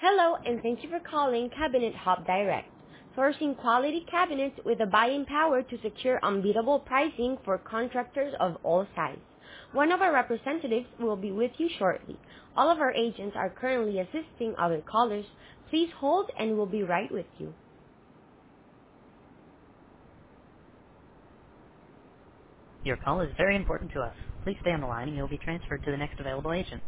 Hello, and thank you for calling Cabinet Hub Direct, sourcing quality cabinets with the buying power to secure unbeatable pricing for contractors of all sizes. One of our representatives will be with you shortly. All of our agents are currently assisting other callers. Please hold and we'll be right with you. Your call is very important to us. Please stay on the line and you'll be transferred to the next available agent.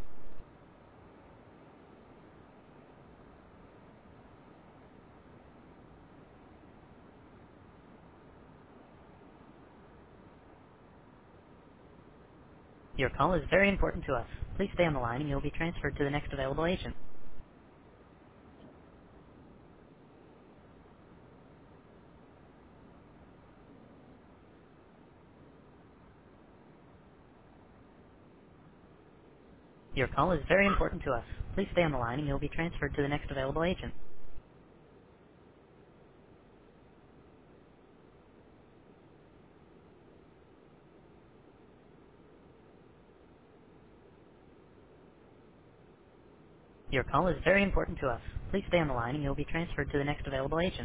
Your call is very important to us. Please stay on the line and you'll be transferred to the next available agent. Your call is very important to us. Please stay on the line and you'll be transferred to the next available agent. Your call is very important to us. Please stay on the line and you'll be transferred to the next available agent.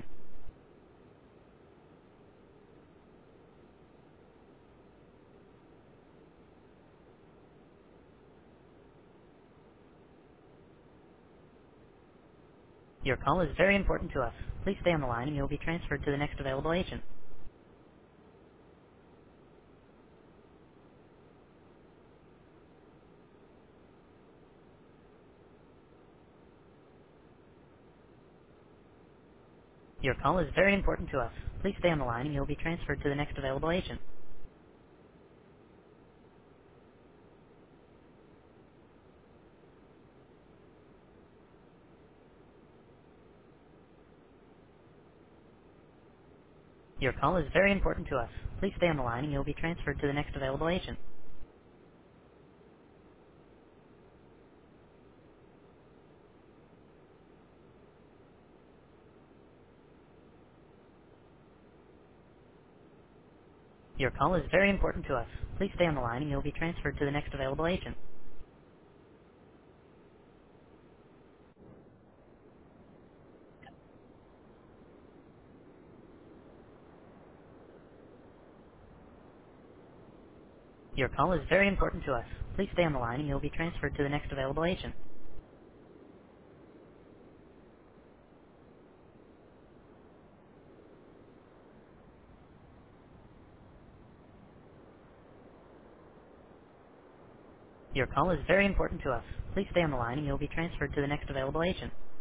Your call is very important to us. Please stay on the line and you'll be transferred to the next available agent. Your call is very important to us. Please stay on the line and you'll be transferred to the next available agent. Your call is very important to us. Please stay on the line and you'll be transferred to the next available agent. Your call is very important to us. Please stay on the line and you'll be transferred to the next available agent. Your call is very important to us. Please stay on the line and you'll be transferred to the next available agent. Your call is very important to us. Please stay on the line and you'll be transferred to the next available agent.